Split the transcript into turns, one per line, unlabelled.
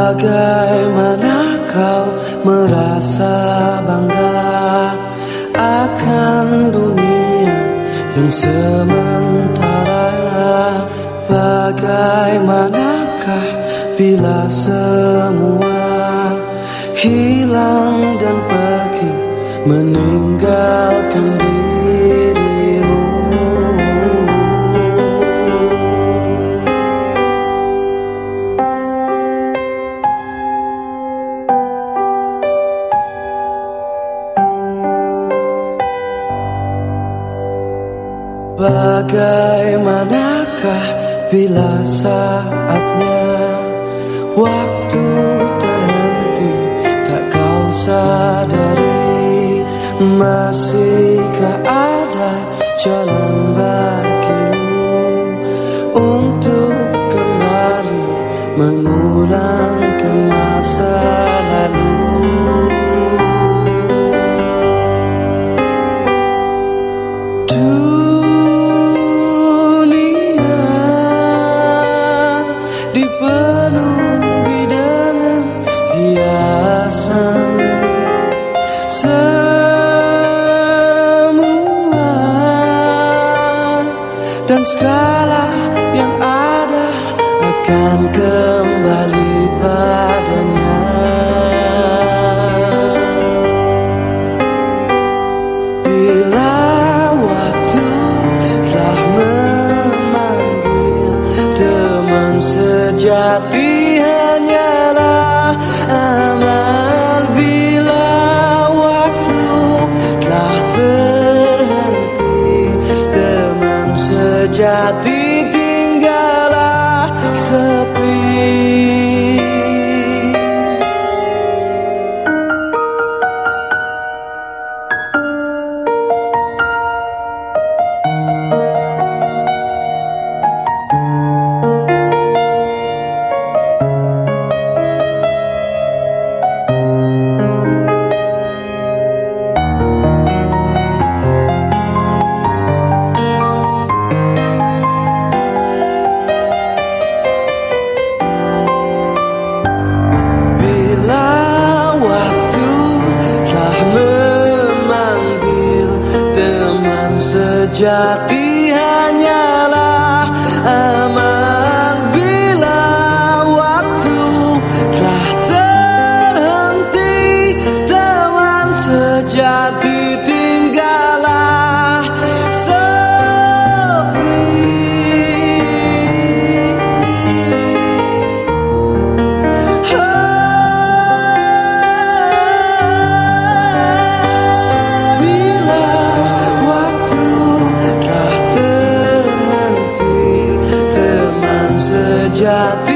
Bagaimana kau merasa bangga akan dunia yang sementara? Bagaimanakah bila semua hilang dan pergi meninggalkan dirimu? Bagaimanakah bila saatnya waktu terhenti, tak kau sadari? Masihkah ada jalan bagimu untuk kembali mengulang ke masa lalu? Dipenuhi dengan hiasan, semua dan segala yang ada akan kembali padanya. Bila waktu telah memanggil, teman sejati hanyalah amal. Bila waktu telah terhenti, teman sejati tinggallah sepi. Sejati hanyalah aman. Bila waktu telah terhenti, teman sejati tinggallah sepi. Sejati